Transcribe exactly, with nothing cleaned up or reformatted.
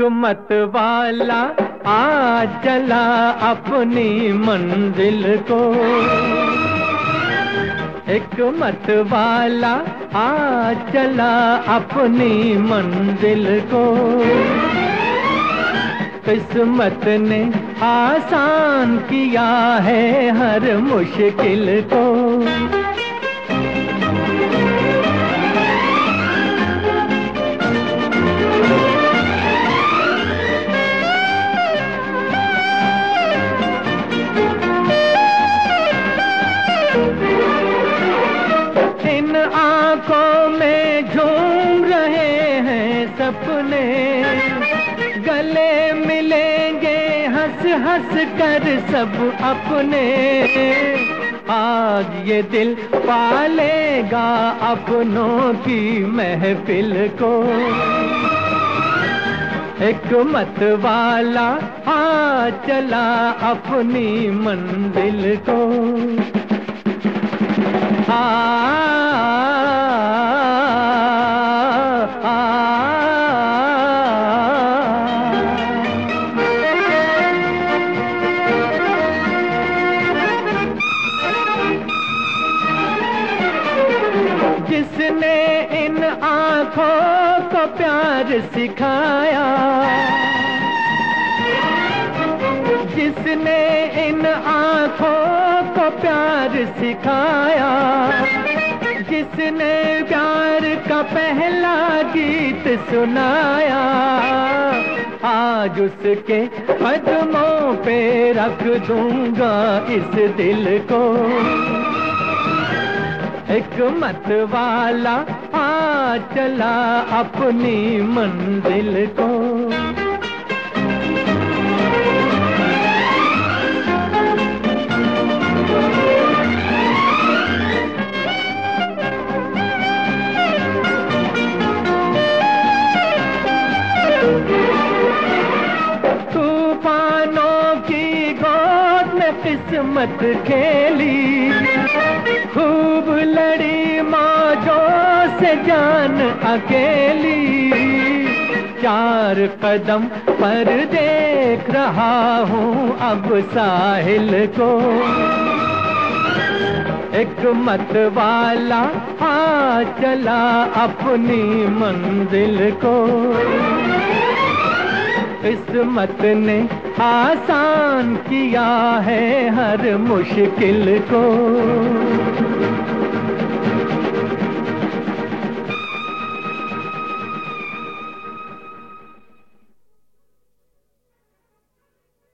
मत वाला आ चला अपनी मंजिल को, एक मत वाला आ चला अपनी मंजिल को। किस्मत ने आसान किया है हर मुश्किल को। इन आंखों में झूम रहे हैं सपने, गले मिलेंगे हंस हंस कर सब अपने। आज ये दिल पालेगा अपनों की महफिल को, एक मत वाला आ चला अपनी मंजिल को। आ, आ, आ, जिसने इन आँखों को प्यार सिखाया, जिसने इन आँखों को प्यार सिखाया, जिसने प्यार का पहला गीत सुनाया, आज उसके कदमों पे रख दूंगा इस दिल को। एक मत वाला आ चला अपनी मंजिल को। तूफानों की गोद में किस्मत खेली, खूब लड़ी मौजों से जान अकेली। चार कदम पर देख रहा हूँ अब साहिल को, एक मत वाला आ चला अपनी मंजिल को। किस्मत ने आसान किया है हर मुश्किल को।